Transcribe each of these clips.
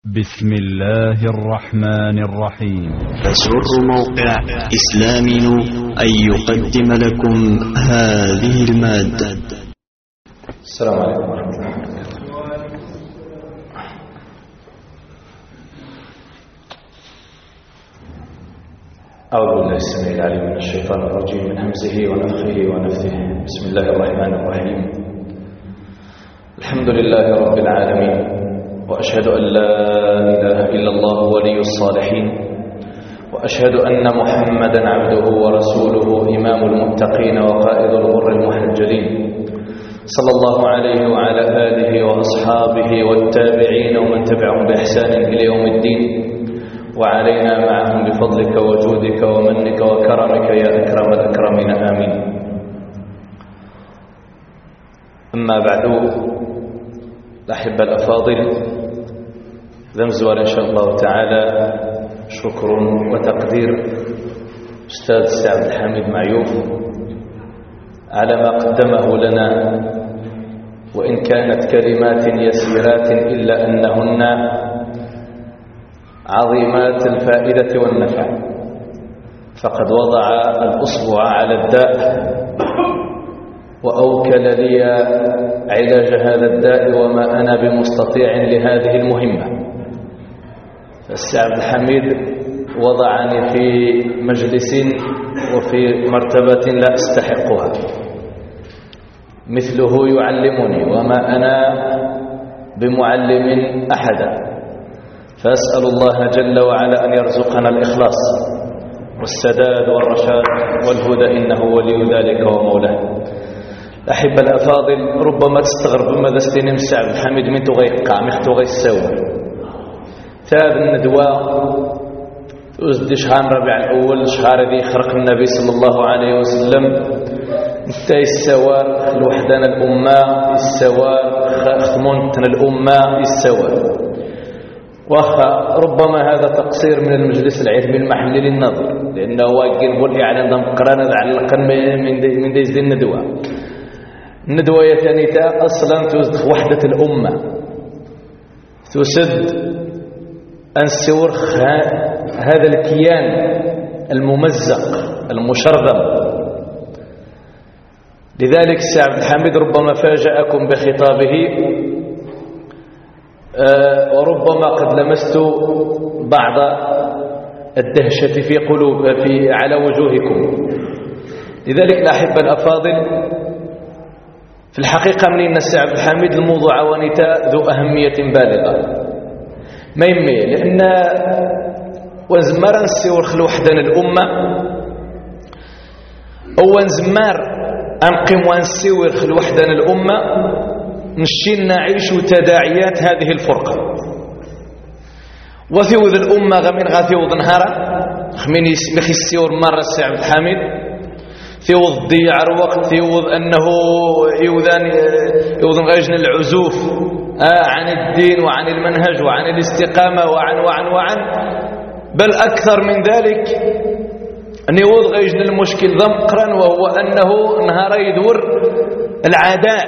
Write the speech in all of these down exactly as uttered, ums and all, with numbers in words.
بسم الله الرحمن الرحيم. يسر موقع إسلامي أن يقدم لكم هذه المادة. السلام عليكم ورحمة الله وبركاته. أعوذ بالله السميع العليم من الشيطان الرجيم من همزه ونفخه ونفثه. بسم الله الرحمن الرحيم. الحمد لله رب العالمين، وأشهد أن لا إله إلا الله ولي الصالحين، وأشهد أن محمدا عبده ورسوله إمام المتقين وقائد الغر المحجلين، صلى الله عليه وعلى آله وأصحابه والتابعين ومن تبعهم بإحسان إلى يوم الدين، وعلينا معهم بفضلك وجودك ومنك وكرمك يا أكرم الأكرمين، آمين. أما بعد، الأحبة الأفاضل، ذمزوار إن شاء الله تعالى شكر وتقدير أستاذ سعد الحميد معيوف على ما قدمه لنا، وإن كانت كلمات يسيرات إلا أنهن عظيمات الفائدة والنفع، فقد وضع الأصبع على الداء وأوكل لي علاج هذا الداء، وما أنا بمستطيع لهذه المهمة. فالسعد الحميد وضعني في مجلس وفي مرتبة لا أستحقها، مثله يعلمني وما أنا بمعلم أحدا، فأسأل الله جل وعلا أن يرزقنا الإخلاص والسداد والرشاد والهدى، إنه ولي ذلك ومولاه. الأحبة الأفاضل، ربما تستغرب ماذا استنم السعد الحميد من تغيقع مختو غيساوي تاب الندوة وزد شهر ربيع الأول، شهر ذي خرق النبي صلى الله عليه وسلم، انتهي السوار لوحدنا الأمة السوار خمونتنا الأمة السوار. وأخا ربما هذا تقصير من المجلس العلمي المحلي للنظر، لأنه واقل والإعلان ضم قرانا علقا من ديز الندوة. الندوة يتانيتا أصلا تزد وحدة الأمة، تسد أن سور هذا الكيان الممزق المشرذم. لذلك سعد الحميد ربما فاجأكم بخطابه، وربما قد لمست بعض الدهشة في قلوب في على وجوهكم. لذلك الأحبة الأفاضل، في الحقيقة من أن السعد الحميد الموضوع ونتا ذو أهمية بالغة، ما يمي لأن وزمار نسيور خلو وحدنا الأمة، أو وزمار أنقم ونسيور خلو وحدنا الأمة، نشين نعيش تداعيات هذه الفرقة. وثيوذ الأمة غمين غاثيوذ نهارا خمين يسمخي السيور مرة السعد الحميد، ثيوذ ضيع الوقت، ثيوذ أنه يوذان يوذن غيجن العزوف آه عن الدين وعن المنهج وعن الاستقامة وعن وعن وعن بل أكثر من ذلك أن يوذ غيجن المشكل ذمقرا، وهو أنه نهار يدور العداء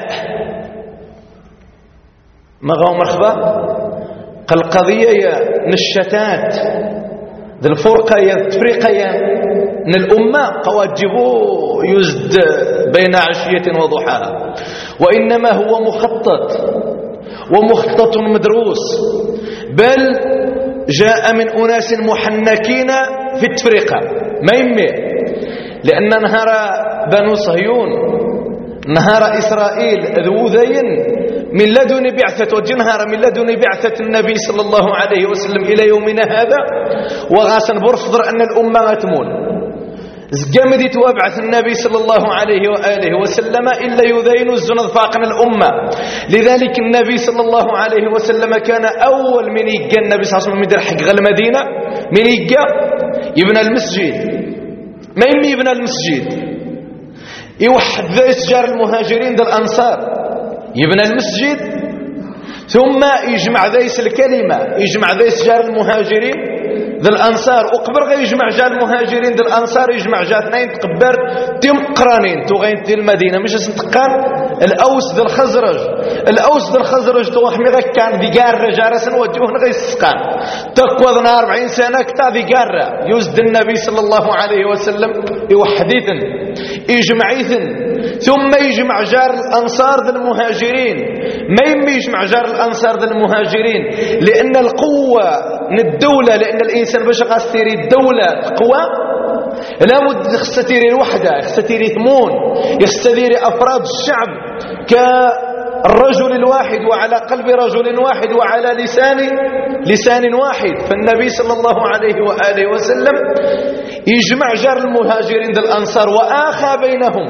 ما غاو مرخبة القضية نشتات ذي الفرقة يتفرق من الأمة قواجبوا يزد بين عشية وضحاها، وإنما هو مخطط ومخطط مدروس، بل جاء من أناس محنكين في التفرقة ما يمي. لأن نهار بنو صهيون نهار إسرائيل ذو ذين من لدن بعثة وجنهار من لدن بعثة النبي صلى الله عليه وسلم إلى يومنا هذا، وغاسن برصدر أن الأمة تمون زقامدي توابعث النبي صلى الله عليه وآله وسلم إلا يذين الزند فاقنا الأمة. لذلك النبي صلى الله عليه وسلم كان أول من يقى النبي صلى الله عليه وسلم يدير حق المدينة من يقى يبنى المسجد. ما يمي يبنى المسجد يوحد ذا إسجار المهاجرين ذا الأنصار، يبنى المسجد ثم يجمع ذا الكلمة، يجمع ذا إسجار المهاجرين ذا الأنصار وقبر غير يجمع جا المهاجرين ذا الأنصار يجمع جا اثنين تقبر تيم قرانين تو غين تي المدينة مش سنتقان الأوس ذا الخزرج الأوس ذا الخزرج تو حمي غير كان ذي قارة جارس نوجهه غير السقان تقوى ذنا أربعين سنة كتا ذي قارة يوزد النبي صلى الله عليه وسلم يوحديثن يجمعيثن ثم يجمع جار الأنصار ذا المهاجرين ما يمي يجمع جار الأنصار ذا المهاجرين لأن القوة من الدولة لأن الإنسان باش غاستيري الدولة قوة لا بد يستيري الوحدة يستيري ثمون يستيري أفراد الشعب كالرجل الواحد وعلى قلب رجل واحد وعلى لسان لسان واحد. فالنبي صلى الله عليه وآله وسلم يجمع جار المهاجرين ذا الأنصار وآخى بينهم.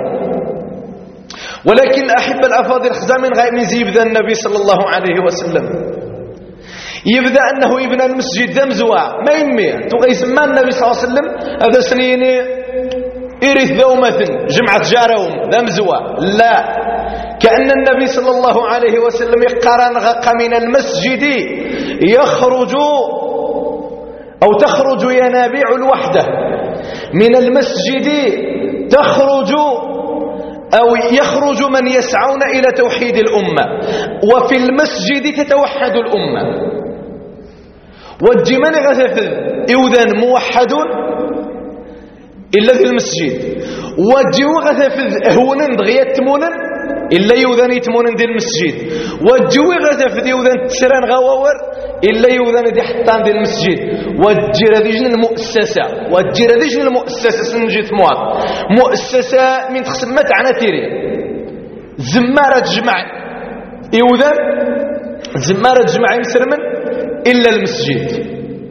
ولكن أحب الأفاضل خزا من غير من يبدأ النبي صلى الله عليه وسلم يبدأ أنه يبنى المسجد ذا مزوع ما ينمي تو غيسمى النبي صلى الله عليه وسلم هذا سنيني إرث ذومة جمعة جارهم ذا مزوع لا كأن النبي صلى الله عليه وسلم يقرن غق من المسجد يخرج أو تخرج ينابيع الوحدة من المسجد تخرج أو يخرج من يسعون إلى توحيد الأمة وفي المسجد تتوحد الأمة والجمال غثفذ إذن موحد إلا في المسجد والجو غثفذ هونا دغيات تمونا إلا يوذن يتمونا دي المسجد والجو غثفذ يوذن تسران غواور إلا يوذن دي حطان دي المسجد والجرديجن المؤسسة والجرديجن المؤسسة سنجيت موات مؤسسة من تخسمت عنا تيري زمارة جمع يوذن زمارة جمع مسرمن إلا المسجد.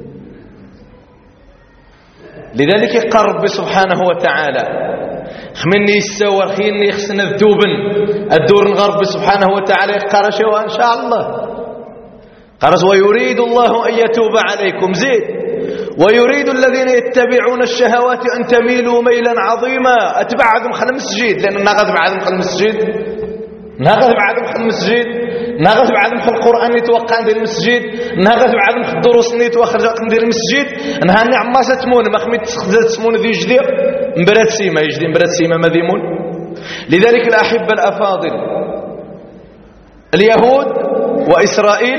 لذلك يقال ربي سبحانه وتعالى خمني يسور خيني يخسن الذوبن الدور ربي سبحانه وتعالى يقال شيء إن شاء الله قال ويريد الله أن يتوب عليكم زيد ويريد الذين يتبعون الشهوات أن تميلوا ميلا عظيما أتبعهم خل المسجد لأن ناقض بعدهم خل المسجد ناقض بعدهم خل المسجد ناقض بعدهم خل القرآن يتوقع عند المسجد ناقض بعدهم خل الدروس يتوقع عند المسجد نهاني عماسة تمون ما خميت تسمون ذي جدير مبرات سيما يجدي مبرات سيما مذيمون. لذلك الأحبة الأفاضل اليهود وإسرائيل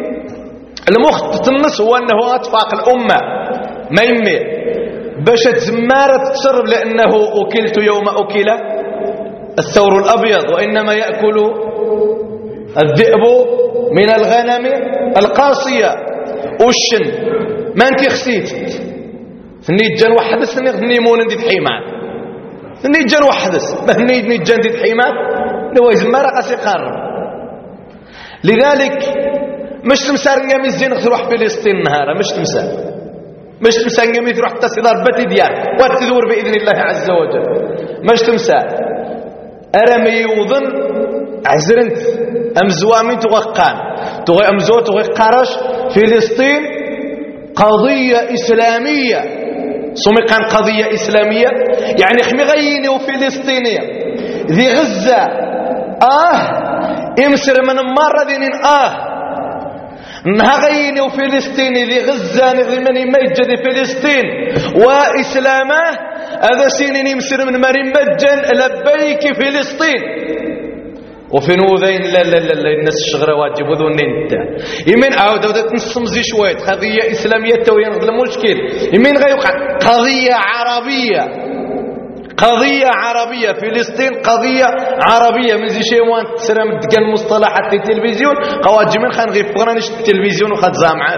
المخطط النص هو أنه أطفاق الأمة ما يمي باش تزمارة تشرب لأنه أكلت يوم أكل الثور الأبيض وإنما يأكل الذئب من الغنم القاصية وشن ما انت خسيت ثني جان وحدث ثني مون دي تحيمان ثني جان وحدث ما ثني جان دي تحيمان لو يزمارة قاسي قارب. لذلك مش تمسار نجامي الزين تروح فلسطين نهارا مش تمسار مش تمسار نجامي تروح تصدار بتي ديال وتدور بإذن الله عز وجل مش تمسار أرمي يوضن عزرنت أمزوامين تغقان تغي أمزو تغي قارش فلسطين قضية إسلامية سمقان قضية إسلامية يعني خمغيني وفلسطينية ذي غزة آه امسر من مرة دين آه نهغيني وفلسطيني ذي غزة نغمني ميجد فلسطين وإسلامه هذا سيني يمسر من مريم مجن لبيك فلسطين وفي نوذين لا لا لا, لا الناس الشغرة واجب وذون انت يمين عاود بدات نصمزي شويه قضيه اسلاميه توين المشكل يمين غيوقع قضيه عربيه قضيه عربيه فلسطين قضيه عربيه من زي شيء وانت تسرم دكان مصطلحات التلفزيون قواجي من خان غير فقرا نشت التلفزيون وخد زامعه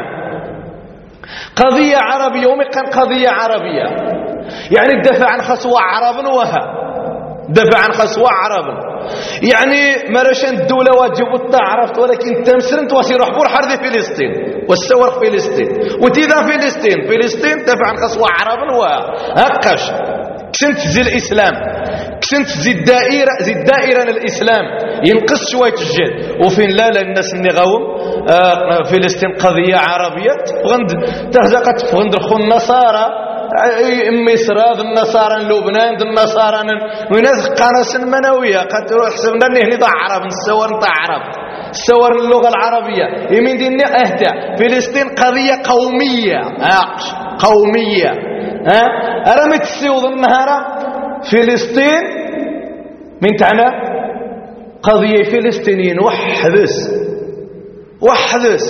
قضيه عربيه ومي كان قضيه عربيه يعني الدفاع عن خصوة عرب وها دفع عن خصوة عرب يعني مرشان الدولة واجب التعرفت ولكن تمسرنت وسير حبور حرد فلسطين والسور فلسطين وتيذا فلسطين فلسطين دفع عن خصوة عرب وها هكاش كسنت زي الإسلام كسنت زي الدائرة زي الدائرة الإسلام ينقص شوية الجد وفين لا لا الناس اللي غاوم آه فلسطين قضية عربية غند تهزقت غند الخو النصارى مصر النصارى لبنان النصارى وناس قناص المنويه قد حسبنا انه نضع عرب نصور نطع عرب صور اللغه العربيه يمين ديني اهدى فلسطين قضيه قوميه قومية. ها أرمي تسيوض النهار فلسطين من تعنى قضية فلسطينيين وحدث وحدث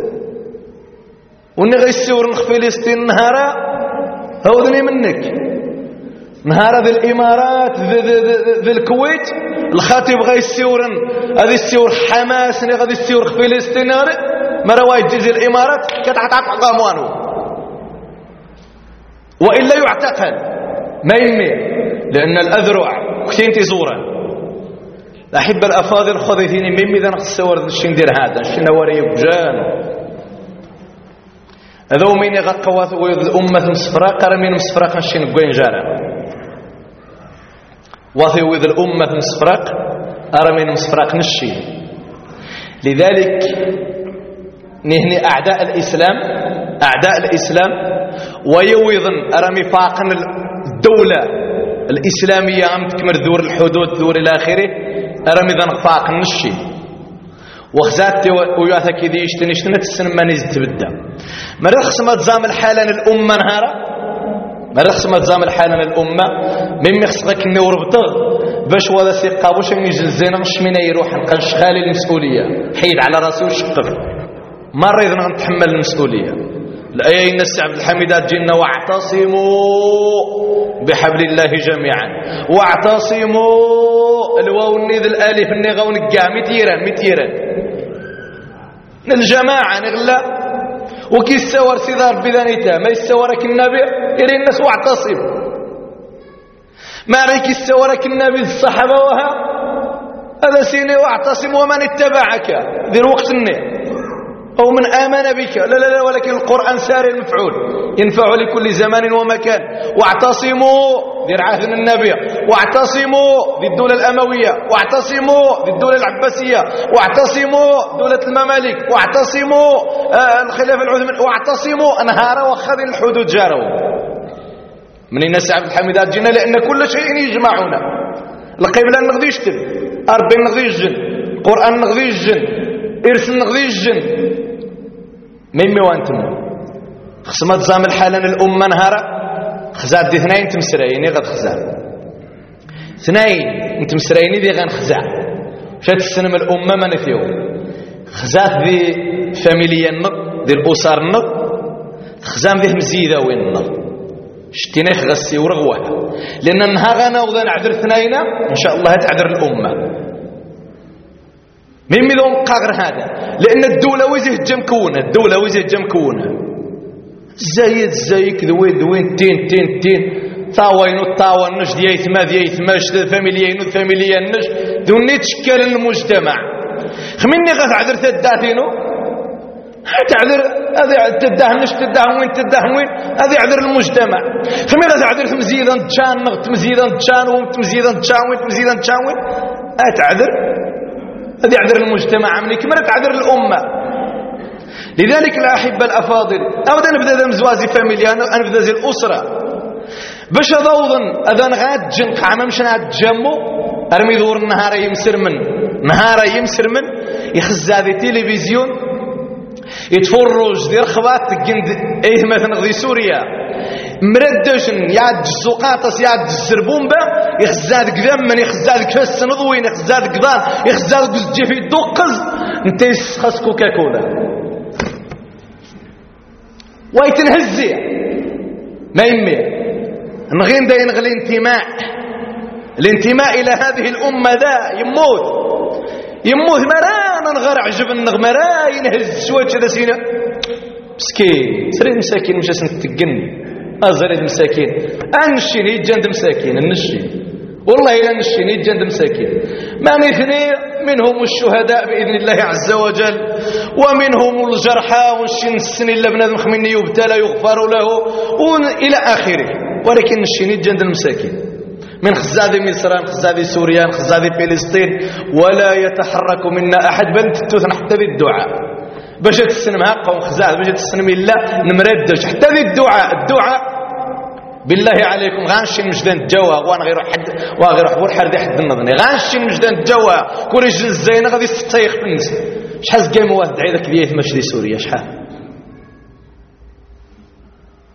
وني غيسيور نخ فلسطين نهارا هودني منك نهارا ذي الامارات ذي, ذي, ذي, ذي الكويت الخطيب غيسيور هذه السيور حماس ني غادي السيور فلسطين ما راه يجي الامارات كتعطى قاموانو والا يعتقل ما يمي لان الاذرع كثير تزورا. الأحبة الأفاضل خذيتيني ميمي ذا نقص السور الشي ندير هذا الشي نوري بجان هذا ومين يغقوات الأمة مسفرة قرمين مسفرة خنشي نقوين جارة واثي وذ الأمة مسفرة قرمين مسفرة نشي. لذلك نهني أعداء الإسلام أعداء الإسلام ويوضن أرمي فاقن الدولة الإسلامية عم تكمل دور الحدود دور إلى آخره أرمي ذا نقفاق النشي وخزات وياثا كذي يشتني يشتني تسنم ما نزل تبدا ما رخص ما تزام الحالة الأمة نهارا ما رخص ما تزام الحالة الأمة مما يخصك اني وربطغ باش ولا سيقا باش نجل زينا مش منا يروح نقنش خالي المسؤولية حيد على راسي وشقف ما ريض نتحمل المسؤولية. الآية إن السي عبد الحميدات جينا واعتصموا بحبل الله جميعا واعتصموا الواو النيذ الالف النغا ونقع متيران متيران الجماعه نغلا وكي السوار سيدار بذانيتا ما يسوارك النبي يري الناس واعتصم ما ريك السوارك النبي الصحابه وها هذا سيني واعتصم ومن اتبعك ذي الوقت النير أو من آمن بك لا لا لا ولكن القرآن ساري المفعول ينفع لكل زمان ومكان. واعتصموا ذي عهد النبي واعتصموا ذي الدولة الأموية واعتصموا ذي الدولة العباسية واعتصموا دولة الممالك واعتصموا آه الخلافة العثمانية واعتصموا أنهارا وخذ الحدود جاروا من الناس عبد الحميدات جينا لأن كل شيء يجمعنا القبلة نغذي يشتل أربين نغذي الجن قرآن نغذي الجن إرث نغذي الجن ميمي وانتم خصمت زام الحالة الأمة نهارا خزاد دي اثنين تمسريني غد خزاد اثنين تمسريني دي غن خزاد شات السنم الأمة ما نثيو خزاد دي فاميليا النط دي الأسر النط خزام دي مزيدة وين النط شتيني خغسي ورغوها لأن النهار غانا وذا نعذر اثنين إن شاء الله تعذر الأمة ميمي ذو مقاغر هذا لأن الدولة ويزه جمكونة الدولة ويزه جمكونة زايد زايك ذوين ذوين تين تين تين طاوين وطاوين نش ديايت ما ديايت ماش فاميليين وفاميليين نش ذوني تشكل المجتمع خميني غاث عذر تداتينو تعذر هذا تداه نش تداه وين تداه وين هذا عذر المجتمع خميني غاث عذر تمزيدا تشان نغ تمزيدا تشان وين تمزيدا تشان وين تمزيدا تشان وين أتعذر هذا يعذر المجتمع منك ما تعذر الأمة. لذلك الأحبة الأفاضل أبدا نبدأ ذا مزوازي فاميليا نبدأ ذي الأسرة باش ضوضن أذان غاد جنق عما مش ناد جمو أرمي ذور النهار يمسر من نهار يمسر من يخز هذه تلفزيون يتفرج ذي رخبات جند ايه مثلا ذي سوريا مردشن يعد الزقاطس يعد الزربومبا يخزاد قدام يخزاد كفس نضوين يخزاد قدان يخزاد قزجي في الدقز انت يسخص كوكاكولا ويتنهزي ما يمي نغين دا ينغي الانتماء الانتماء الى هذه الامه ذا يموت يموت مران نغير عجب النغمرا ينهز شويه كذا سينا مسكين سريد مساكين مش اسنتقن أزرد مساكين أنشين يجند مساكين النشي والله إلا نشين يجند مساكين من اثنين منهم الشهداء بإذن الله عز وجل ومنهم الجرحى والشين السن إلا بنادم خميني يبتلى يغفر له إلى آخره ولكن الشين يجند المساكين من خزاد مصر خزاد سوريا خزاد فلسطين ولا يتحرك منا أحد بل تتوثن حتى بالدعاء باش تسنم هاقا وخزاد باش تسنم إلا نمردش حتى ذي الدعاء الدعاء بالله عليكم غانشين مجدان الجوا وانا غير حد وغير حبور حرد حد النظني غانشين مجدان الجوا كوري جن الزينة غادي تستيخ بنس شحال قايم واحد عيدك ديال ماشي دي سوريا شحال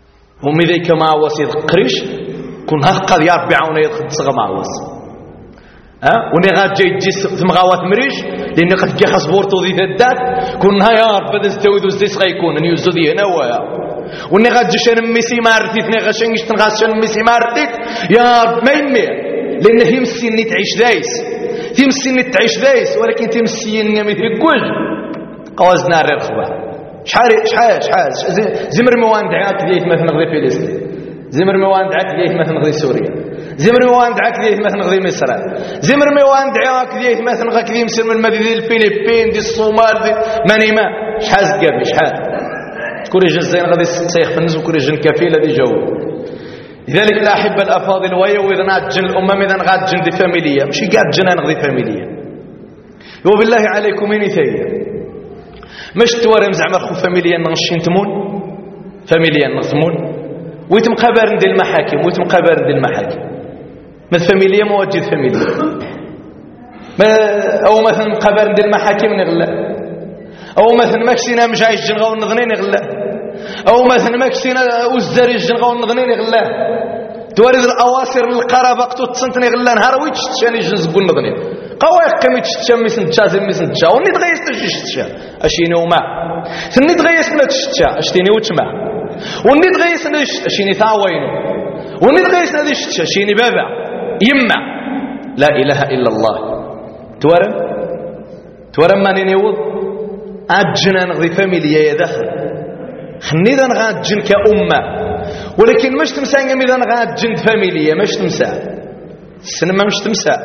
هم ذيك ما وسيد قريش كون هقا يا ربي عاونا يدخل تصغى مع وس ها وني غاد جاي تجي تمغاوات مريج لاني قد كي خصبورتو ذي ذات كنا يا رب هذا استويدو زيس غيكون نيوزو ذي هنا ويا وني غاد جي شان ميسي مارتيت ني غاشنيش تنغاس شان ميسي مارتيت يا رب ما يمي لان هي مسيني تعيش دايس هي مسيني تعيش دايس ولكن تي مسيني مثل كوج قوازنا الرخبه شحال شحال شحال زمر موان دعاك ديال مثلا غير فلسطين زمر موان دعاك ديال مثلا غير سوريا زمر موان دعاك ديال مثلا غير مصر زمر موان دعاك ديال مثلا غير كدي مسير من المدينه ديال الفلبين ديال الصومال ديال ماني ما شحال قابي شحال كوري جزين غادي تصيح في الناس وكوري جن كفيله دي جو لذلك الاحبه الافاضل وهي واذا ناتجن الامم اذا غاتجن دي فاميليه ماشي كاع جنان غادي فاميليه وبالله عليكم من ثانيه مش توارم زعما خو فاميليا نغشين تمون فاميليا نغثمون ويتم قبارن ديال المحاكم ويتم قبارن ديال المحاكم ما الفاميليا مواجد فاميليا ما او مثلا قبارن ديال المحاكم نغلا او مثلا ماكسينا مجايش جنغاو نظنين نغلا او مثلا ماكسينا وزاري جنغاو نظنين نغلا توارد الاواصر القرابه قطو تصنتني غلا نهار ويتش تشاني جنزبو نظنين قوايق كم يتشتشا ميسن تشازم ميسن تشا وني تغيس تشتشا اشيني وما ثني تغيس لا تشتشا اشتيني وتما وني تغيس اشيني ثاوين وني تغيس لا تشتشا اشيني بابا يما لا اله الا الله توارم توارم ماني نيوض اجنا نغذي فاميليا يا داخل خني ذا نغاجن كأمة ولكن مش تمسا اذا نغاجن فاميليا مش تمسا السينما مش تمسا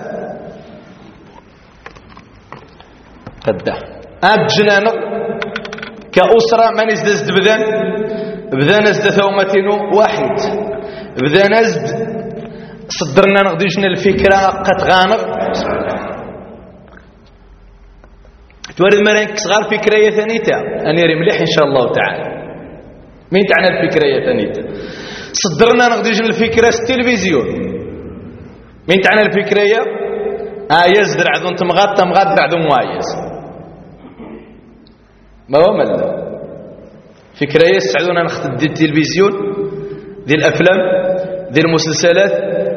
قده أجنان كأسرة من ازدزد بذن بذن ازد ثومتين واحد بذن ازد صدرنا نغديجنا الفكرة قد غانغ تورد مرينك صغار فكرية ثانيتا أني رمليح إن شاء الله تعالى مين تعنى الفكرية ثانيتا صدرنا نغديجنا الفكرة التلفزيون مين تعنى الفكرية آيز درعذون تمغاد تمغاد درعذون وايز ما هو ملا فكرة يسعدون نخدم دي التلفزيون دي الأفلام دي المسلسلات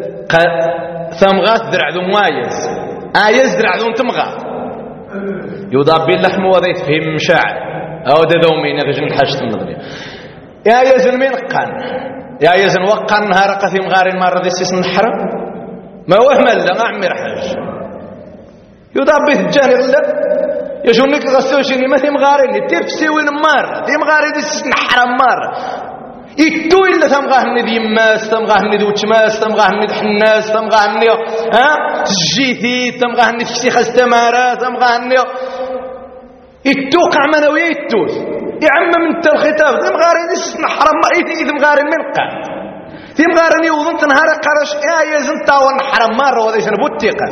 ثمغات درعذون وايز آيز درعذون تمغاد يوضع باللحم وذي تفهم مشاعر أو دا دومين غجن الحاجة النظرية يا يزن من قان يا يزن وقان نهار قثي مغارين مرة دي سيسن الحرم ما هو ملا أعمر حاج يوضع بالجانب لا يجونك غسوشيني ما ثم غاريني تفسي وين مار ثم غاري دي سن حرام مار يتو الا ثم غاهني دي ماس ثم غاهني دي وتماس ثم غاهني دي حناس ثم غاهني ها جيتي ثم غاهني في شيخ استمارات ثم غاهني يتو قعمنويه يتو يا عم من انت الخطاب ثم غاري دي سن حرام ما ايتي ثم غاري من قا ثم غارني وظنت نهار قرش يا يا زنتا ون حرام مار وذا يسنبو الثقه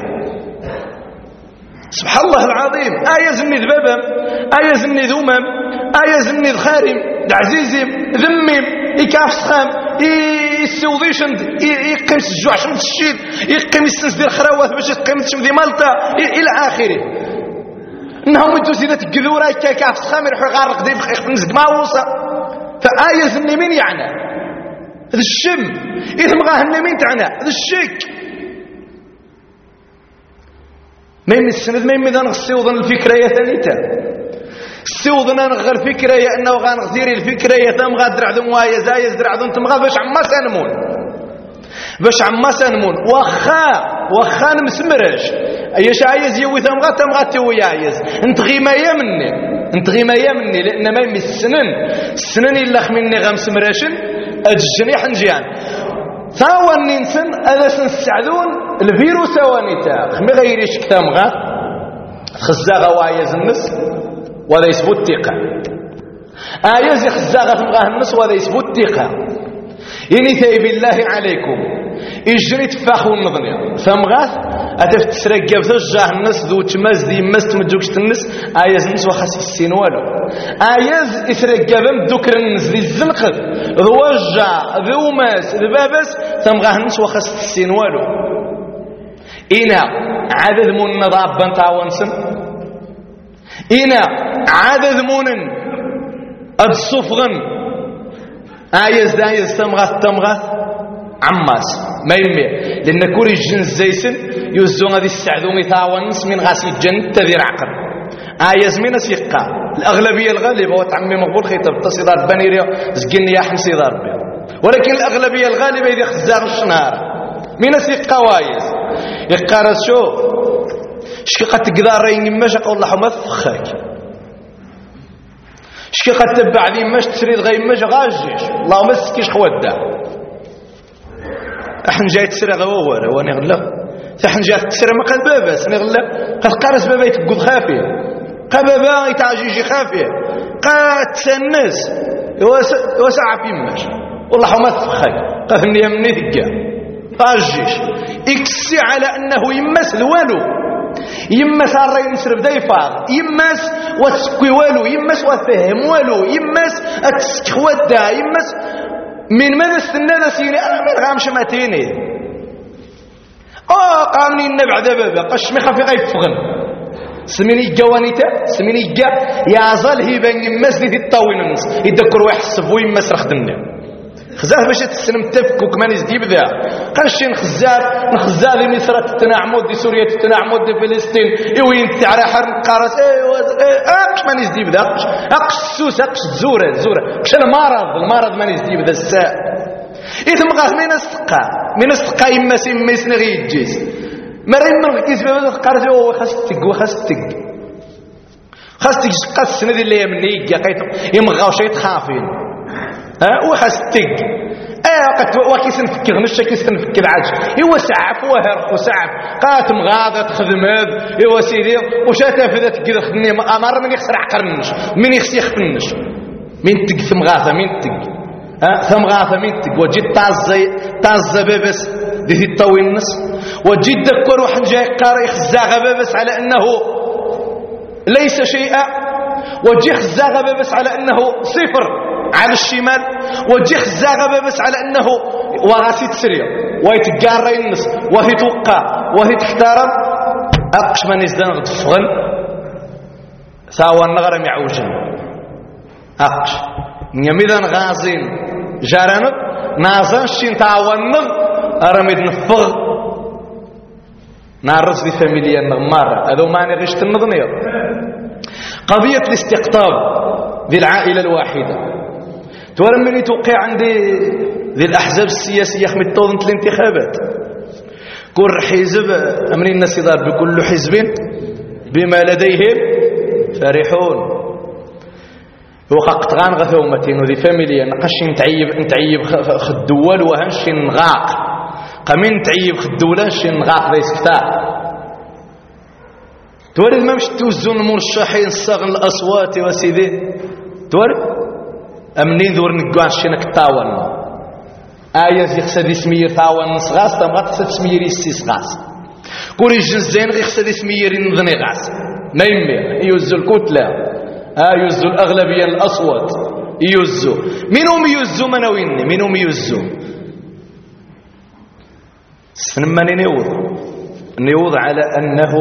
سبحان الله العظيم آية زمني ذبابم آية زمني ذومم آية زمني ذخارم دعزيزم ذمم إكاف سخام يسوضيشن يقيم الجوع شمت الشيد يقيم السنس ديال الخراوات باش يقيم الشم دي مالطا إلى آخره إنهم انتو زيدة القذورة كاف سخام يروحوا يغارق دي نزق ما وصل فآية زمني مين يعني هذا الشم إذا مغاهن مين تعنى هذا الشك ما يمي السند ما يمي ذا نغسيوضن الفكرة يا ثانيتا السيوضن نغير فكرة يا أنه غانغزيري الفكرة يا ثام غادر عدم وايا زايز در عدم تمغا باش عما سانمون باش عما سانمون وخا وخا نمسمرش ايش عايز يوي ثام غا تم غا توي عايز انت غيما يا مني انت غيما يا مني لأن ما يمي السنن السنن إلا خميني غامسمراشن الجنيح نجيان ثاوان ننسن هذا سنسعدون الفيروس وانيتا خمي غيريش كتام غا خزاغا وايز النس وهذا يثبت الثقة آيز خزاغا تمغاه النس وهذا يثبت الثقة يعني ثاي بالله عليكم يجري تفاخو النظنيا ثمغاث أتف تسرقب تجاه النس ذو تماز دي مس تمجوكش النس آيز النس وخاس في السين والو آيز يسرقبم ذكر النس ذي الزنقذ ذو وجع ذو ماس ذو بابس ثمغاه النس وخاس في السين والو إنا عدد من نضاب بنتاوانسن إنا عدد من الصفغن آيز دايز تمغث تمغث عماس ما يمي لأن كوري الجنس زيسن يوزون هذه السعدومي تاونس من غاسي الجن تذير عقل آيز من سيقا الأغلبية الغالبة وتعمي مقبول خيطب تصيدار بنيريا زقين يا حمسي دار بيا ولكن الأغلبية الغالبة إذا خزاغ الشنار من سيقا وايز يقارس شو شكي قد تقدر رين ماش أقول الله ما تفخك شكي قد تبع لي ماش تريد غير ماش غاجيش الله ما سكيش خودا احنا جاي تسرى غوور وانا غلا احنا جاي تسرى ما قال باباس انا غلا قال قارس بابا يتقود خافيه قال بابا يتعجيجي خافيه قال تسنس وسع في ماش والله ما تفخك قال مني مني دقا طاجيش اكسي على انه يمس الوالو يمس الرين ينسر بدا يفاض يمس وتسكي والو يمس وفهم والو يمس اتسكي ودا يمس من من استنى سيني انا من غامش ماتيني اه قامني النبع دابا قش مي خافي غيفغن سميني جوانيتا سميني جا يا زال هي بين يمس دي الطاوينس يذكر واحد صفو يمس رخدنا خزاه باش تسلم تفكك ماني زديب ذا قالش نخزاب نخزاب دي مصر التنعمود دي سوريا التنعمود دي فلسطين وين تاع حر قارس ايوا اقش ماني زديب ذا اقش السوس اقش الزوره الزوره اقش المرض المرض ماني زديب ذا الساء اذا مغاه من استقى من استقى يما سيما يسنغي يجيز مريم من كيس بابا قارس هو خاصتك وخاصتك خاصتك قاس السنه ديال الايام اللي لقيت يمغاو شي تخافين ها وخاصتك اه قد وكيس نفكر مش كيس نفكر عاج ايوا سعف وهرخ وسعف قات مغاضه تخدم هذا ايوا سيدي وشاتا فدات كذا خدني امر من يخسر عقرنش من يخسي يخفنش من تق ثمغاثه من تق ها ثمغاثه من تق وجيت طازي طاز بابس دي الطوي النص وجيت دكر واحد جاي قاري خزاغه بابس على انه ليس شيئا وجي خزاغه بابس على انه صفر على الشمال وجي خزاغه بس على انه وغاسي تسريا وهي تقارى النص وهي توقع وهي تحترم اقش ما نزدان غدفغن ساوى النغرم يعوجن اقش نيميدان غازين جارانب نازان شين تاونغ ارميد نفغ نارس دي فاميليا النغمار هذو ماني غشت النظنيه قضيه الاستقطاب ذي العائله الواحده تورا من يتوقع عندي ذي الأحزاب السياسية خمي طوضنت الانتخابات كل حزب أمرين الناس يضار بكل حزب بما لديهم فرحون وقاقت غان غثومتين وذي فاميليا نقش نتعيب نتعيب خدوال وهنش نغاق قمين تعيب خدولانش نغاق ذي سكتاع تورا ما مش توزون المرشحين الصاغن الأصوات وسيدي تورا امنين دور نقوان شنك تاون آية يخسد اسمير تاون نصغاس تبغى تخسد اسمير يسيس غاس كوري الجنزين يخسد اسمير نظني غاس ما يمي يوزو الكتلة آه يوزو الأغلبية الأصوات يوزو منهم يوزو منويني منهم يوزو سنماني نيوض نيوض على أنه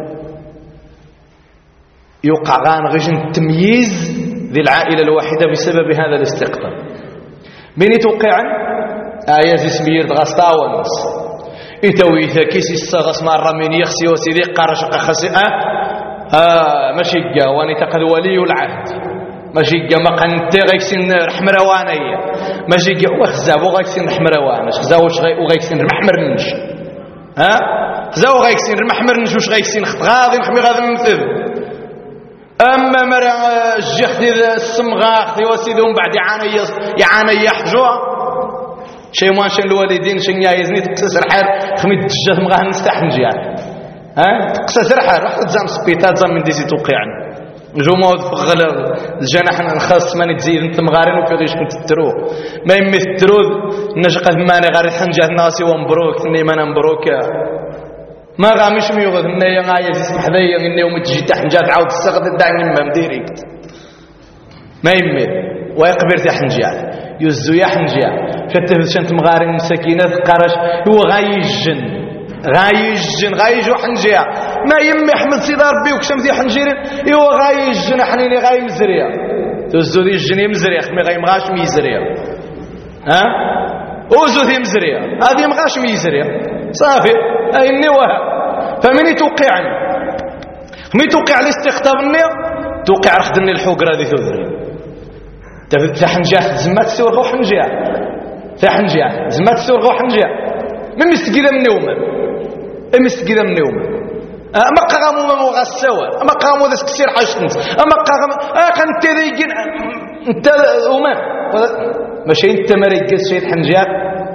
يوقع غان غجن تمييز ذي العائلة الواحدة بسبب هذا الاستقطاب من يتوقع آية سمير غاستاونس إتوي ثاكيس الصغص مرة من يخسي وسيدي قارش خسي آه, آه ماشي جا واني تقد ولي العهد ماشي جا ما قنت غيكسين رحم روانية ماشي جا وخزاب وغيكسين رحم روانش خزاو وغيكسين رمحمر نش ها خزاو غيكسين رمحمر نش وش غيكسين خط غاضي نحمي غاضي ممثل اما مرا الجخ ديال السمغاخ دي وسيدهم بعد يعاني يعاني يحجوا شي ماشين الوالدين شن يايزني تقصص الحال خميت الجه مغاه نستحن جيال ها تقصص الحال راح تزام سبيطات زام من ديزي توقيعن نجومو فغل الجناح نخاص ماني تزيد انت مغارين وفي غيش كنت ترو ما يمي ترو نجقه ماني غير حنجه ناسي ومبروك ثني مانا مبروك ما غامش ميوغذ النيا غاية يسمح ذي إني يوم تجي تحنجا تعاود السغد الدعني ما مديريكت ما يمي ويقبر تحنجا يزو يحنجا شتف شنت مغارين سكينة قرش هو غايجن غايجن غايجو حنجا ما يمي احمد سيدي ربي وكشمتي حنجيرين هو غايجن حنيني غاي مزريا تزو دي الجني مزريا خمي غاي مغاش ميزريا ها اوزو ذي مزريه هذه مغاش ميزريه صافي هاي النواه فمن توقعني مي توقع الاستقطاب النية توقع رخدني الحقره ذي ثذري تحنجاح زمات سور غو حنجاح تحنجاح زمات سور غو حنجاح من مستقيده من يوم مستقيده من يوم اما قاموا ما مغسوا اما قاموا ذا كثير حشنت اما قام اه كنت ذي انت وما ماشي انت مريق شي حنجاح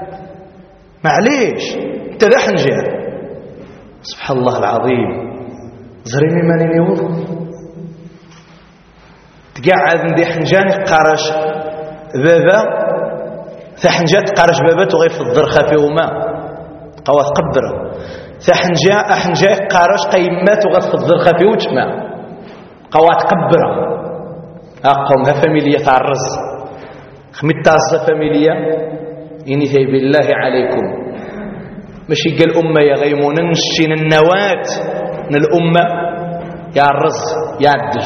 معليش انت ذا حنجاح سبحان الله العظيم زريني ماني نيوض تقعد ندي حنجاني قارش بابا ثحنجات قارش بابا تغيف الضرخه في وما قوات قبره ثحنجا احنجا قارش قيمات وغف الضرخه في وجما قوات قبره اقوم ها فاميليا تاع الرز خميت تاع فاميليا اني ثي بالله عليكم ماشي قال امه يا غيمون نشين النواه من الامه يا الرز يا الدج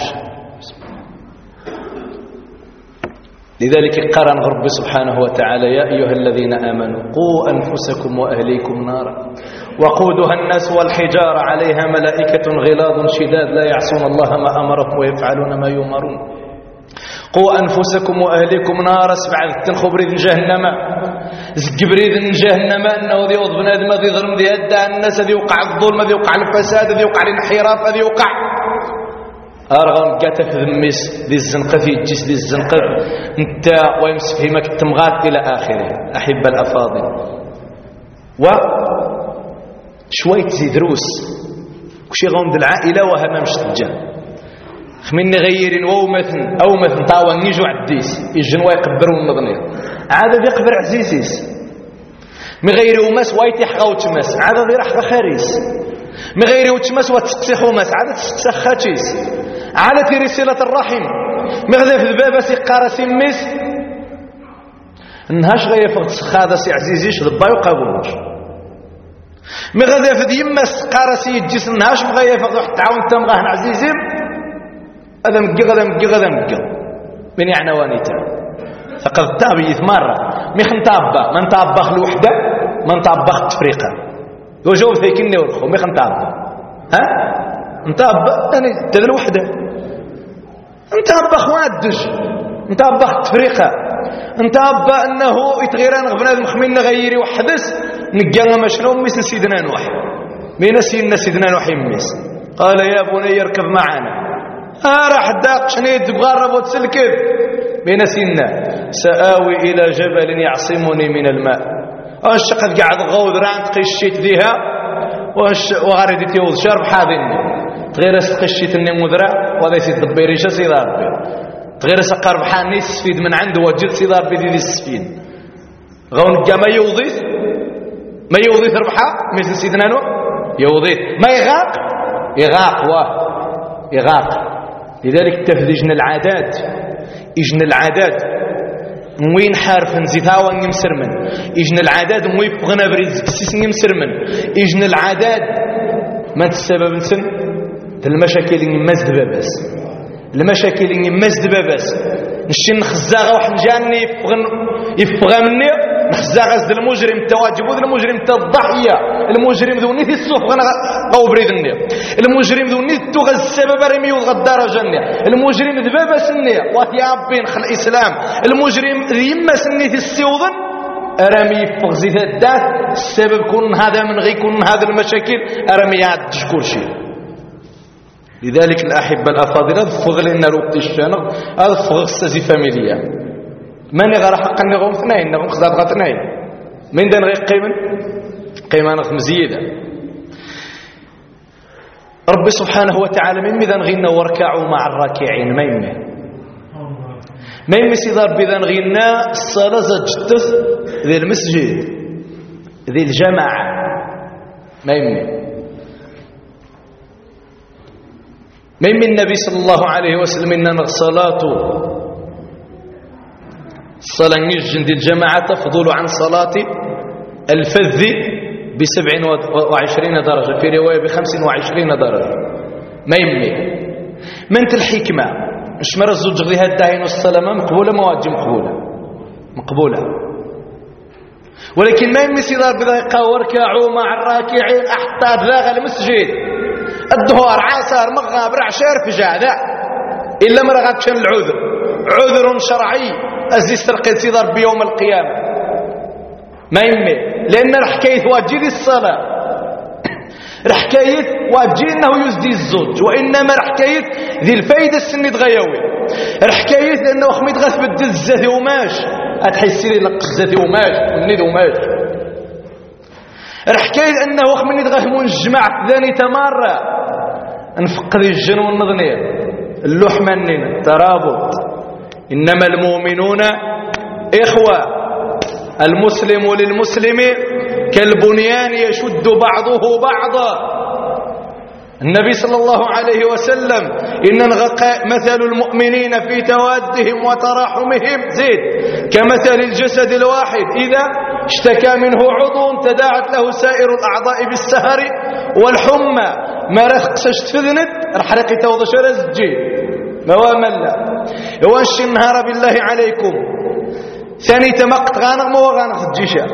لذلك قرن رب سبحانه وتعالى يا أيها الذين آمنوا قوا أنفسكم وأهليكم نارا وقودها الناس والحجارة عليها ملائكة غلاظ شداد لا يعصون الله ما أمرهم ويفعلون ما يؤمرون قوا أنفسكم وأهليكم نارا سبعة تنخو بريد جهنم زق بريد جهنم أنه ذي وض بنادم ذي ظلم ذي أدى الناس ذي وقع الظلم ذي وقع الفساد ذي وقع الانحراف ذي وقع أرغم قاتف ذميس ذي الزنقة في الجيس ذي الزنقة انت ويمس فهمك التمغات إلى آخره أحب الأفاضل وشوية زي دروس كشي غوم ذي العائلة وهما مش تجاه خمين غير وومثن أو مثن طاوان يجو عديس يجن ويقبرون النظنير عادة يقبر عزيزيس مغير ومس وايتي حقا وتمس عادة ذي رحقا خاريس مغير وتمس وتسقسخ ومس عادة تسقسخ خاتيس عادة رسالة الرحم مغذا في الباب سيقار سيميس انهاش غير فقط سخادة سي عزيزيش ضبا يقابلوش مغذا في ديما سقار سيجيس انهاش مغير فقط واحد تعاون تمغاهن عزيزيم هذا مقي غدا مقي غدا مقي من يعني وانيتا فقد تابيث مرة ميخن تابا من تابا الوحدة من تابا التفريقة وجوب ثيكني والخو ميخن تابا ها نتابا يعني تذل الوحدة نتابا خوادج نتابا التفريقة نتابا انه يتغيران غبنا المخمين نغيري وحدث نقانا مشنو ميس سيدنا نوح مين سيدنا سيدنا نوح يميس قال يا بني اركب معنا ها راح داق شنيد تقرب وتسلكب بين سنة سآوي إلى جبل يعصمني من الماء وانشقت قاعد غوذ رانت قشيت ذيها وغاردت يوض شرب حاذني تغير قشيت اني مذرع وهذا يسيد دبيريشة سيدة ربي تغير سقر بحاني سفيد من عنده وجد سيدة ربي ذي السفين غون قا ما يوضيث ما يوضيث ربحا مثل سيدنا نوح يوضيث ما يغاق يغاق واه يغاق لذلك تفذجنا العادات إجن العادات وين حارف نزيتاوا نمسرمن إجن العادات وين بغنا بريد كسيس نمسرمن إجن العادات ما السبب نسن المشاكل اللي مزد باباس المشاكل اللي مزد باباس نشي نخزاغا وحنجاني يفغن يفغى مني نخزاغا زد المجرم تواجب وذ المجرم الضحيه المجرم ذو نيت الصوف غنا قو بريد النية المجرم ذو نيت تغز السبب رمي وغد الدرجه النية المجرم ذبابا سنية وثيابين خل الاسلام المجرم ذيما سنيت السيوضن ارمي فغزي الدات السبب كون هذا من غي كون هذا المشاكل ارمي عاد كل شيء لذلك الأحبة الأفاضل هذا الفضل إن الوقت الشانق هذا الفضل السازي فاميليا من يغرى حقا نغم ثنين نغم خزاد غثنين من دان غير قيمة قيمة نغم زيادة رب سبحانه وتعالى من مذان غينا واركعوا مع الراكعين ما يمي ما يمي سيدار بذان غينا الصلاة جدث ذي المسجد ذي الجماعة ما يمي من من النبي صلى الله عليه وسلم إننا صلاته الصلاة يجن دي الجماعة تفضل عن صلاة الفذ بسبع وعشرين درجة في رواية بخمس وعشرين درجة ما يمي منت الحكمة مش مرة الزوج غيها الداين والسلامة مقبولة مواجه مقبولة مقبولة ولكن ما يمسي ضرب ذاقة وركعوا مع الراكعين أحتى ذاق المسجد الظهر عصر مغرب رعشار فجاء ذا إلا ما رغب كان العذر عذر شرعي أزي استرقيت ضرب يوم القيامة ما يمي لأن الحكاية واجد الصلاة الحكاية واجد أنه يزدي الزوج وإنما الحكاية ذي الفايدة السنة تغيوي الحكاية لأنه خميت غاث بدل الزاثي وماش أتحسي لي لك الزاثي وماش والنيد وماش الحكاية أنه خميت غاث منجمع ذاني تمارة نفقد الجن والنظنية اللوح منين الترابط إنما المؤمنون إخوة المسلم للمسلم كالبنيان يشد بعضه بعضا النبي صلى الله عليه وسلم إن مثل المؤمنين في توادهم وتراحمهم زيد كمثل الجسد الواحد إذا اشتكى منه عضو تداعت له سائر الأعضاء بالسهر والحمى ما رخصش تفذنت رحرقي توضش رزجي ما واملا يوانش النهار بالله عليكم ثاني تمقت غانق مو غانق تجيشا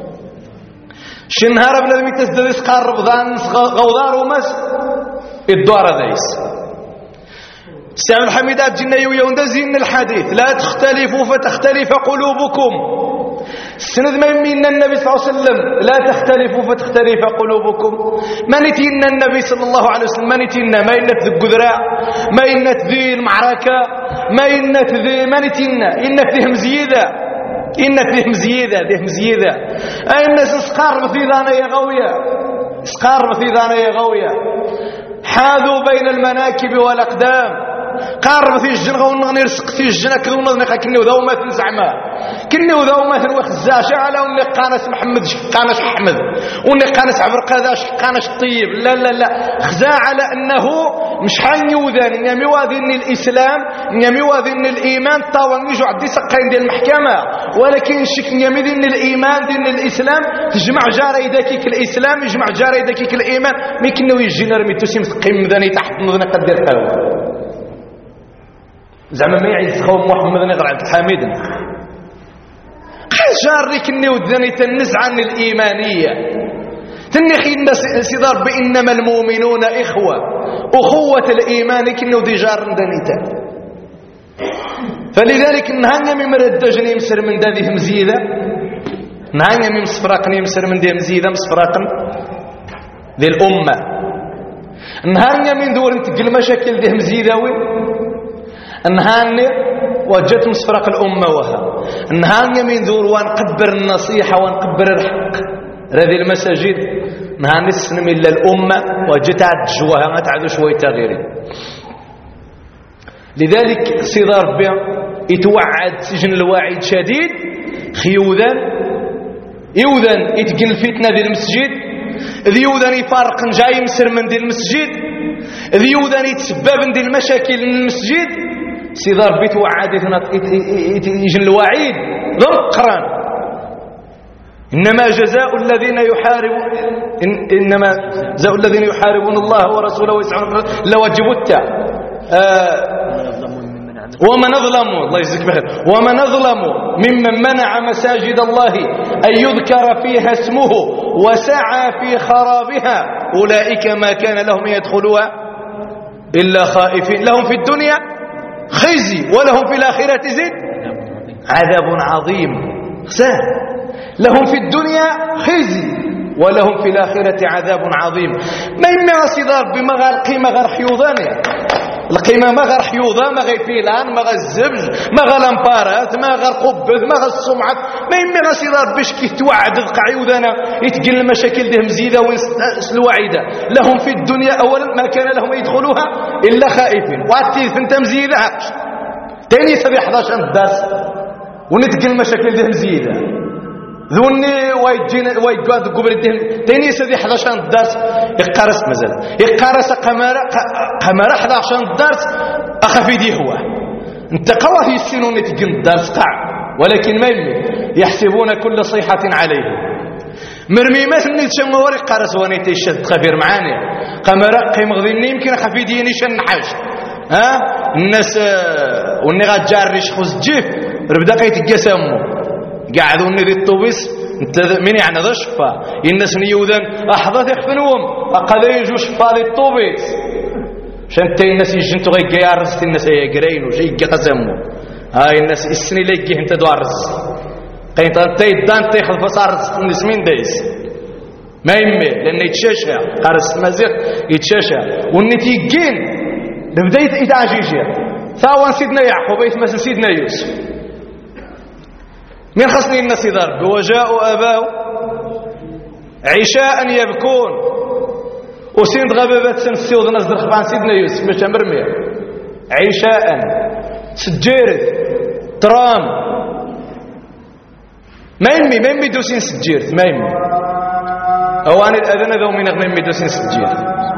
شنهار بلا دمي تزدرس قارب ذان غوضار ومس الدوار ذيس سعر الحميدات جنة ويوندزين الحديث لا تختلفوا فتختلف قلوبكم السند ما يمين النبي صلى الله عليه وسلم لا تختلفوا فتختلف قلوبكم ما نتينا النبي صلى الله عليه وسلم ما نتينا ما ينت ذي القذراء ما ينت ذي المعركة ما ينت ذي ما نتينا إنت ذي مزيدة إنت ذي مزيدة ذي مزيدة أي الناس اسقار بثيذانا يا غوية اسقار بثيذانا يا غوية حاذوا بين المناكب والأقدام قارب في الجنة ونغني رسق في الجنة كذا ونغني كني وذا وما تنزعما كني وذا وما تنوخ الزاشة على وني قانس محمد قانس أحمد وني قانس عبر قاداش قانس طيب لا لا لا خزا على أنه مش حنيوذان نمي واذن الإسلام نمي واذن الإيمان طاوان يجو عدي سقين ديال المحكمة ولكن شك نمي ذن الإيمان ذن الإسلام تجمع جاري ذاكيك الإسلام يجمع جاري ذاكيك الإيمان ميكنو يجينا رمي تسيم سقيم مذاني تحت مذنى قد الحاوة زعما ما يعيز خوم محمد نغر عبد الحميد قال جاري كني ودني تنس عن الإيمانية تنخي سيدار بإنما المؤمنون إخوة أخوة الإيمان كني ودي جار دنيتا فلذلك نهانيا من مردجني يمسر من داده مزيدة نهانيا من مصفراقني يمسر من دي مزيدة مصفراقن ذي الأمة نهانيا من دور انتقل مشاكل دي مزيدة وين نهاني وجدت مصفرق الأمة وها نهاني من ذور ونقبر النصيحة ونقبر الحق هذه المساجد نهاني السنم إلا الأمة وجدت عد جواها ما تعدو شوية تغييرين لذلك صدار بها يتوعد سجن الواعد شديد خيوذا يوذن يتقن الفتنة ذي المسجد ذي يوذن يفارق جاي مسر من ذي المسجد ذي يوذن يتسبب ذي المشاكل من المسجد سيدار بيت وعادتنا يجن الوعيد ذرقران إنما جزاء الذين يحاربون إن إنما جزاء الذين يحاربون الله ورسوله ويسعون لوجبت آه ومن أظلم الله يجزيك بخير ومن أظلم ممن منع مساجد الله أن يذكر فيها اسمه وسعى في خرابها أولئك ما كان لهم يدخلوها إلا خائفين لهم في الدنيا خزي ولهم في الآخرة زد عذاب عظيم خسان لهم في الدنيا خزي ولهم في الآخرة عذاب عظيم ما يمع صدار بما غير القيمة غير حيوضانية القيمة ما غير حيوضة ما غير فيلان ما غير الزبج ما غير الامبارات ما غير قبض ما غير السمعة ما يمع صدار باش كي توعد قعيوذانا يتقل المشاكل دهم زيدة والوعيدة لهم في الدنيا أولا ما كان لهم يدخلوها إلا خائفين وعطيث انت مزيدة تاني سبي حداش الدرس ونتقل المشاكل دهم زيدة ذوني ويجينا ويجاد قبل الدهم تاني سدي حداش الدرس يقارس مازال يقارس قمر قمر حداش الدرس أخفي دي هو انت قواه يسينون يتقل الدرس قاع ولكن ما يمي يحسبون كل صيحة عليه مرمي ما سني تشم وري قارس واني تيشد خبير معاني قمر قيم غذيني يمكن خفي ديني شن حاج ها الناس وني غا جاري شخص جيف ربدا كيتقاسمو قاعدوا ندي الطوبيس انت من يعني ذا شفا الناس من يوذن احظى يخفنهم اقل يجوا شفا للطوبيس عشان انت الناس يجنتو غير يارز الناس يقرين وشي قسموا هاي الناس السنه اللي يجي انت دوارز قينت انت يدان تاخذ فصار الناس من دايس ما يمي لان يتشاشى قارس مازيغ يتشاشى والنتيجين ببدايه اتعاجيجيا ثاوان سيدنا يعقوب يتمثل سيدنا يوسف من خصني الناس ضرب وجاءوا اباه عشاء يبكون وسند غبابات سنسي وذنز درخبان سيدنا يوسف باش مرمي عشاء سجيرت ترام ما يمي ما يمي دوسين سجيرت ما يمي اواني الاذان ذو من ما يمي دوسين سجيرت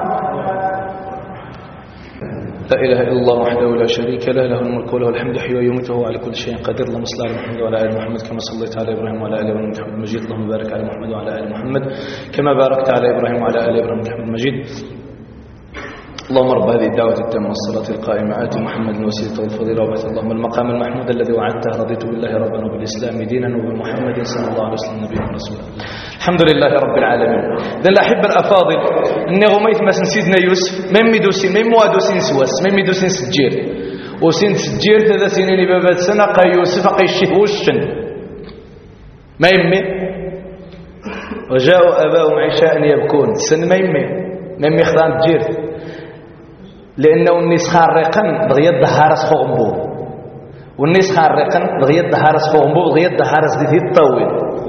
لا اله الا الله وحده لا شريك له له الملك وله الحمد يحيي ويميت وهو على كل شيء قدير. اللهم صل على محمد وعلى ال محمد كما صليت على ابراهيم وعلى ال ابراهيم انك حميد مجيد. اللهم بارك على محمد وعلى ال محمد كما باركت على ابراهيم وعلى ال ابراهيم انك حميد مجيد. اللهم رب هذه الدعوة التامة والصلاة القائمة آت محمد الوسيلة والفضيلة وبعث اللهم المقام المحمود الذي وعدته رضيت بالله ربا وبالإسلام دينا وبمحمد صلى الله عليه وسلم نبينا ورسولا. الحمد لله رب العالمين. ذا الأحبة الأفاضل إني غميت مثلا سيدنا يوسف من ميدوسين من موادوسين سواس من ميدوسين سجير وسين سجير ثلاث سنين بابات سنة قا يوسف قا يشيه وشن ما يمي وجاءوا أباهم عشاء يبكون سن ما يمي ما يمي خلان تجير لأنه الناس خارقا بغي الدهارس خوغمبو والناس خارقا بغي الدهارس خوغمبو بغي الدهارس دي الطويل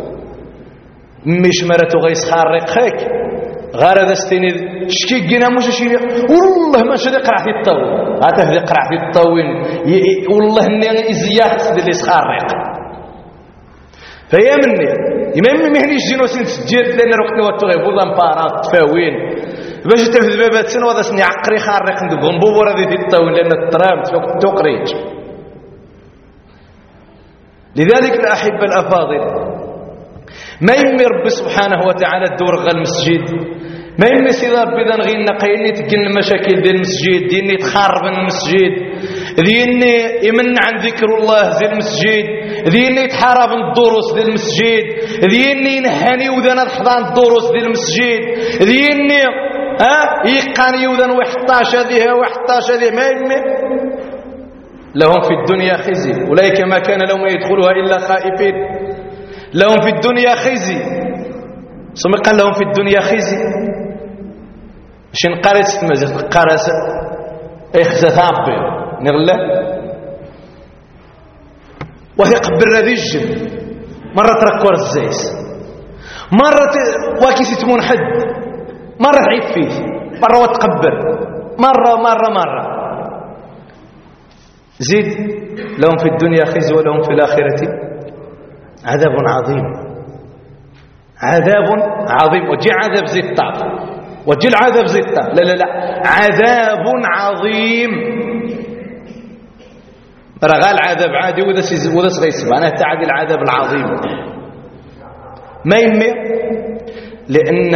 مش مرتو غيس خارق هيك غير هذا ستيني شكي جينا مش شي والله ما شدي قرع في الطويل هاته في قرع في الطويل والله اني ازياخ اللي خارق فهي مني يمم مهني جينو سنت جيت لان ركني وتغيبوا لامبارات تفاوين باش تفذ بابات سنه وهذا سني عقري خارق ندق غنبوب ورا ذي الطاول لان الترام تقريج. لذلك الاحبه الافاضل ما يمي ربي سبحانه وتعالى الدور غا المسجد ما يمي سيدي ربي ذا نغينا قايلني تقل المشاكل ديال المسجد ديالني تخرب المسجد ديالني يمنع عن ذكر الله ديال المسجد ديالني يتحارب الدروس ديال المسجد ديالني ينهاني وذا حضان الدروس ديال المسجد ديالني ها يقاني وذن وحطاش هذه وحطاش هذه ما يمي لهم في الدنيا خزي أولئك ما كان لهم يدخلها إلا خائفين لهم في الدنيا خزي ثم قال لهم في الدنيا خزي شن قارس مازال قارس اخزا ثابر نغلا وهي قبر هذه الجن مرة تركور الزيس مرة واكيس تمون حد مرة تعيد فيه مرة وتقبر مرة مرة مرة زيد لهم في الدنيا خزي ولهم في الآخرة عذاب عظيم عذاب عظيم وجي عذاب زي الطاف وجي العذاب زي الطاف لا لا لا عذاب عظيم رغى العذاب عادي وذا سيز وذا صغير أنا تعدي العذاب العظيم ما يمي لأن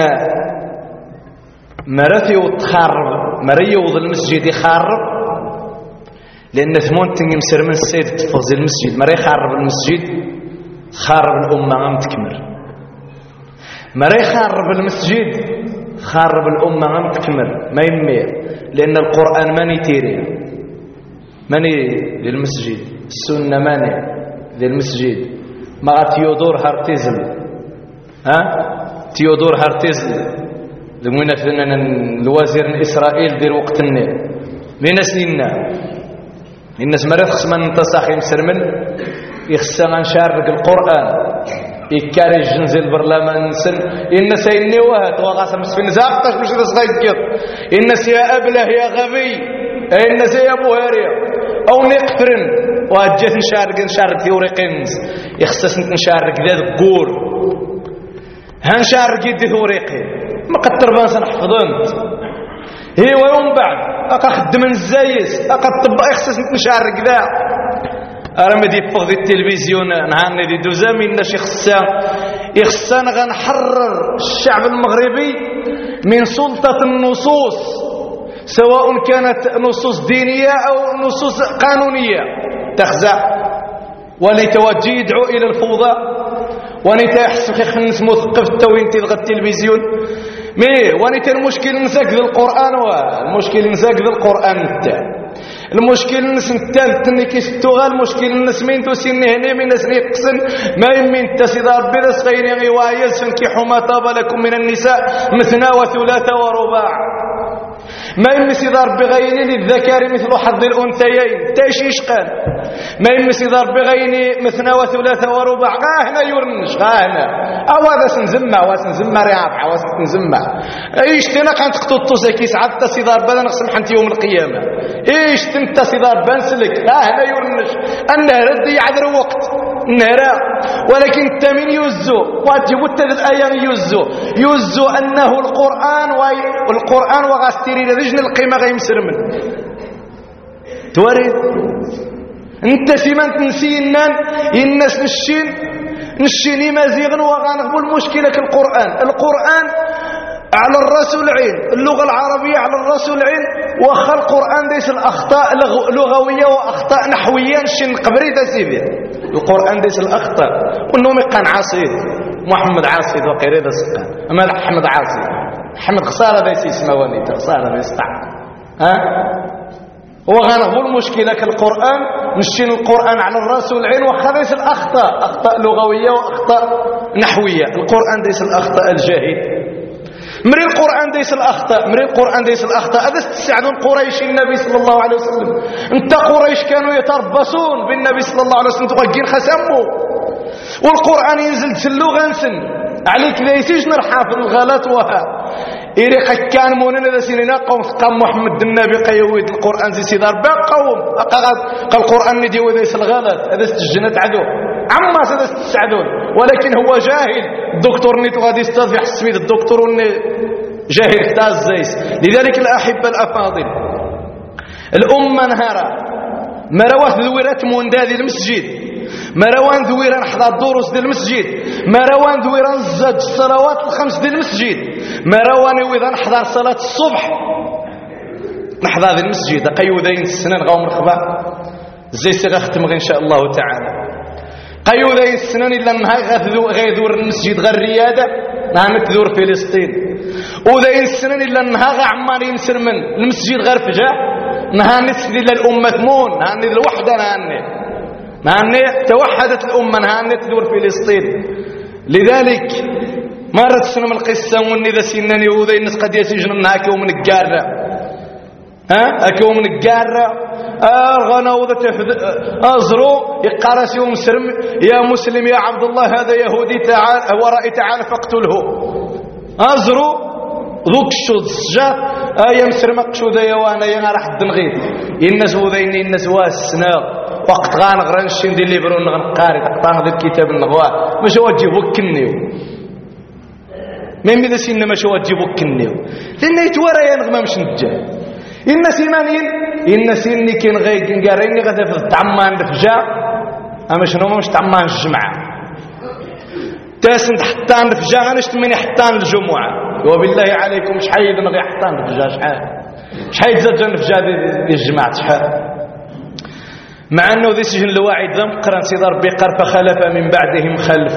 مرتي وتخرب مري وض المسجد يخرب لأن ثمون تنجي مسر من السيد تفوز المسجد مري يخرب المسجد خرب الأمة غم تكمل مري يخرب المسجد خرب الأمة غم تكمل ما يمي لأن القرآن ماني تيري ماني للمسجد السنة ماني للمسجد مع تيودور هارتيزل ها تيودور هارتيزل لمونا فنان الوزير الإسرائيل دير وقت النيل من سنين الناس مرات خصما نتصاخي مسرمن يخصنا نشارك القرآن يكارج نزل البرلمان سن الناس يني وهات وغاسم في نزاقتاش مش رزقيك الناس يا أبله يا غبي الناس يا بوهاريا أو نقفرن وهجيت نشارك نشارك ثوريقينز يخصص نشارك ذا القور هنشارك يدي ثوريقي ما قد تربان سنحفظنت هي ويوم بعد أقا خدم الزايس أقا الطباء يخصص نشارك ذا أرمي دي فوق دي التلفزيون نهاني دي دوزامي الناس يخصان يخصان غنحرر الشعب المغربي من سلطة النصوص سواء كانت نصوص دينية أو نصوص قانونية تخزع ولتوجه يدعو إلى الفوضى وانت يحس خيخ نسمو ثقفت وانت تغطي التلفزيون مي وانت المشكل نساك ذا القرآن والمشكل نساك ذا القرآن نتا المشكل الناس نتا تني كيستوغا المشكل الناس مين توسيني هني من ناس يقسن ما يمين تسيدا ربي ناس غيري غوايز فانكحوا ما طاب لكم من النساء مثنى وثلاث ورباع ما يمس إذا ربي غيني للذكر مثل حظ الأنثيين تايشيش قال ما يمس إذا ربي غيني مثنى وثلاثة وربع غا هنا يورنش غا هنا أو هذا سنزمع وسنزمع رياضع وسنزمع إيش تنا كانت قطوطو زكيس عدت سيدار بدا نقسم حنت يوم القيامة إيش تنت سيدار بنسلك غا هنا يورنش النهر دي عذر وقت النهر ولكن التمين يوزو واجب التلت أيام يوزو يوزو أنه القرآن والقرآن وغاستيري لذجن القيمة غيمسر من تورد انت سيمان تنسينا الناس نشين نشيني مزيغن وغانغبو المشكلة كالقرآن القرآن على الرسول عين اللغة العربية على الرسول عين وخا القرآن ديس الأخطاء لغوية وأخطاء نحوية نشين قبري تسيبه القرآن ديس الأخطاء وانهم كان عاصيد محمد عاصيد وقيري دا سقان أما أحمد عاصيد أحمد خسارة ديس اسمه ونيت خسارة ديس طعم ها وغنغبو المشكلة كالقرآن نشين القرآن على الرسول عين وخا ديس الأخطاء أخطاء لغوية وأخطاء نحوية القرآن ديس الأخطاء الجاهد مري القرآن ديس الأخطاء مري القرآن ديس الأخطاء هذا استساعدون قريش النبي صلى الله عليه وسلم انت قريش كانوا يتربصون بالنبي صلى الله عليه وسلم تغيين خسمه والقرآن ينزل تسلو غنسن عليك ليسيش نرحاف الغلط وها إيريق كان مونين ذا سنين قوم قام محمد النبي قيويد القرآن زي سيدار باقوم قال القرآن ندي وذيس الغلط هذا استجنت عدو عما ستستسعدون ولكن هو جاهل الدكتور نيتو غادي يستاذ يحسميد الدكتور جاهل اختاز زيس لذلك الأحبة الأفاضل الأمة نهارا مروات ذويرات موندادي المسجد مروان ذويران حضا الدروس ديال المسجد مروان ذويران زاد الصلوات الخمس ديال المسجد مروان وإذا نحضر صلاة الصبح نحضر ذي المسجد قيودين السنان غاو مرخبا زي سيغا ختم إن شاء الله تعالى قيودين السنان إلا نهاي غيذور المسجد غير الريادة نهاي تذور فلسطين وذين السنان إلا نهاي عمال ينسر من المسجد غير فجاء نهاي نسد إلا الأمة ثمون نهاي الوحدة نهاي نهاي توحدت الأمة نهاي تذور فلسطين لذلك مرت سنم القصة واني ذا سناني وذي الناس قد يسجن منها كيو من الجارة ها أكيو من الجارة أرغنا وذا أزرو يقارس يوم سرم يا مسلم يا عبد الله هذا يهودي تعال ورائي تعال فاقتله أزرو ذوك الشوذ السجاد أيام سرمك شو ذا يوانا يا راح الدنغيط الناس وذين الناس واسنا وقت غان غرنشين دي اللي برون غنقاري تقطان ذا الكتاب النغواه مش وجه وكنيو من بدا سينا مش وجه وكنيو لأن يتورى ينغمى مش نجاه الناس يمانين الناس إني كين غيق نقاريني غدا في التعمان دفجاء أما شنو مش تعمان الجمعة تاسن حتان دفجاء أنا اشتمني حتان الجمعة وبالله عليكم مش حيد نغي حتان دفجاء شحال شحال زجن دفجاء دي الجماعة شحال مع أنه ذي سجن الواعد ذنب قرن سيدار بقر فخلف من بعدهم خلف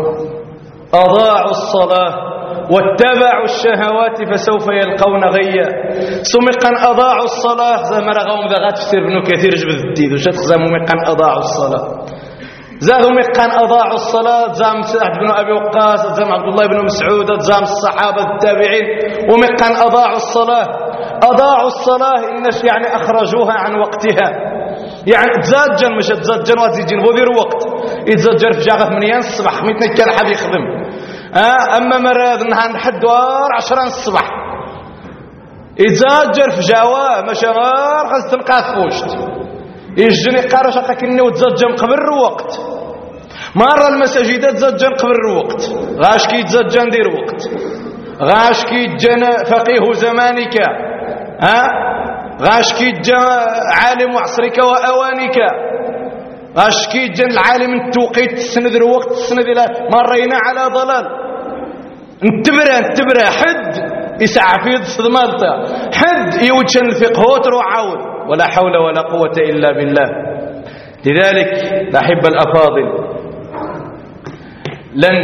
أضاعوا الصلاة واتبعوا الشهوات فسوف يلقون غيا سمقا أضاعوا الصلاة زمر غوم ذا غتفسر ابن كثير جبد الديد وشات خزاموا مقا أضاعوا الصلاة زادوا مقا أضاعوا الصلاة زام سعد بن أبي وقاص زام عبد الله بن مسعود زام الصحابة التابعين ومقا أضاعوا الصلاة أضاعوا الصلاة الناس يعني أخرجوها عن وقتها يعني تزاجن مش تزاجن وتزيجن بودير وقت يتزاجر في جاغة ثمانية الصباح ميتنا كان حد يخدم آه أما مراد نهار لحد دوار عشرين الصباح يتزاجر في جوا ماشي غير خاص تلقاه فوشت يجني قارش كني وتزاجر قبل الوقت مرة المساجد تزاجر قبل الوقت غاش كي يتزاجر ندير وقت غاش كي يتجن فقيه زمانك ها آه غاش كي يتجن عالم عصرك وأوانك غاش كي يتجن العالم التوقيت السند الوقت السند إلى مرينا على ضلال انتبره انتبره حد يسعى في صدمالته حد يوجن الفقه وعاود ولا حول ولا قوة إلا بالله لذلك الأحبة الأفاضل لن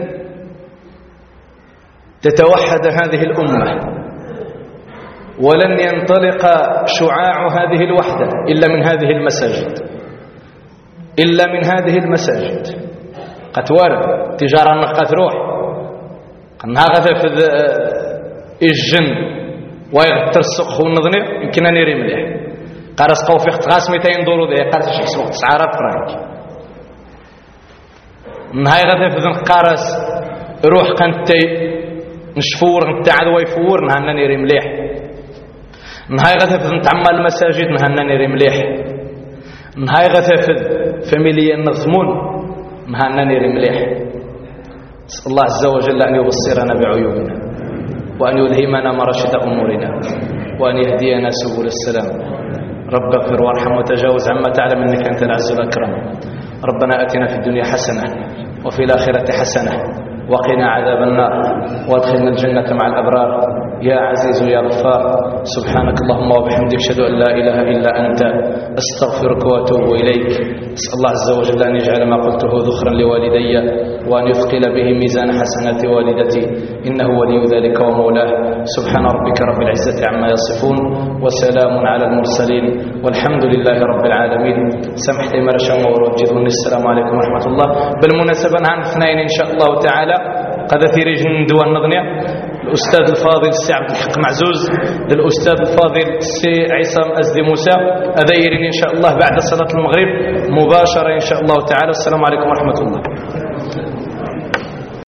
تتوحد هذه الأمة ولن ينطلق شعاع هذه الوحدة إلا من هذه المساجد، إلا من هذه المساجد. قد وارد تجارة نقا تروح قنها غثف الجن ويغتر السق والنظني يمكن أن يري مليح قارس قوفي اختغاس ميتين دورو ذي قارس شخص وقت سعارة فرانك نهاي غثف ذن قارس روح قنتي نشفور نتعد ويفور نهانا نيري مليح نهاي غثف ذن تعمى المساجد نهانا نيري مليح نهاي غثف فاميليا نظمون نهانا نيري مليح. نسأل الله عز وجل أن يبصرنا بعيوبنا وأن يلهمنا مراشد أمورنا وأن يهدينا سبل السلام. رب اغفر وارحم وتجاوز عما تعلم أنك أنت العز الأكرم. ربنا آتنا في الدنيا حسنة وفي الآخرة حسنة وقنا عذاب النار وادخلنا الجنة مع الأبرار يا عزيز يا غفار. سبحانك اللهم وبحمدك أشهد أن لا إله إلا أنت أستغفرك وأتوب إليك. أسأل الله عز وجل أن يجعل ما قلته ذخرا لوالدي وأن يثقل به ميزان حسنات والدتي إنه ولي ذلك ومولاه. سبحان ربك رب العزة عما يصفون وسلام على المرسلين والحمد لله رب العالمين. سمحت مرشا ووجدوني. السلام عليكم ورحمة الله. بالمناسبة عن اثنين إن شاء الله تعالى قد ثيري جندوا النظنية الأستاذ الفاضل السي عبد الحق معزوز الأستاذ الفاضل السي عصام أزدي موسى أذيرين إن شاء الله بعد صلاة المغرب مباشرة إن شاء الله تعالى. السلام عليكم ورحمة الله.